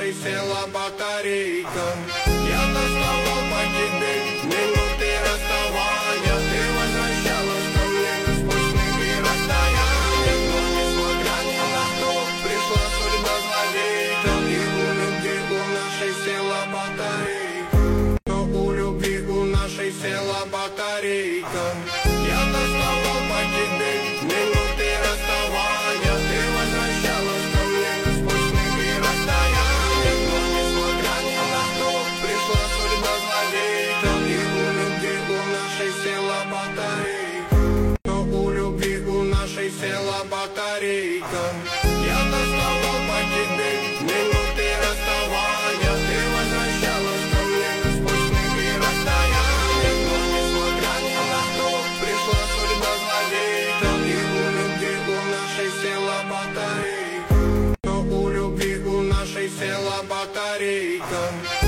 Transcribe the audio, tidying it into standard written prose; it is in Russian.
нашей села батарейка. Я тосковал по тебе, минуты расставания. Ты возвращалась ко мне бесконечными расстояниями. Но несмотря ни на что, пришла судьба злодейка. И у любви у нашей села батарейка. Но у любви у нашей села батарейка. Я тосковал по тебе, минуты расставания. Ты возвращалась ко мне бесконечными расстояниями. Но несмотря ни на что, пришла судьба злодейка. И у любви у нашей села батарейка. Но у любви у нашей села батарейка. Я тосковал по тебе, минуты расставания. Ты возвращалась ко мне бесконечными расстояниями. Но несмотря ни на что, пришла судьба злодейка. И у любви у нашей села батарейка. Но у любви у нашей села батарейка.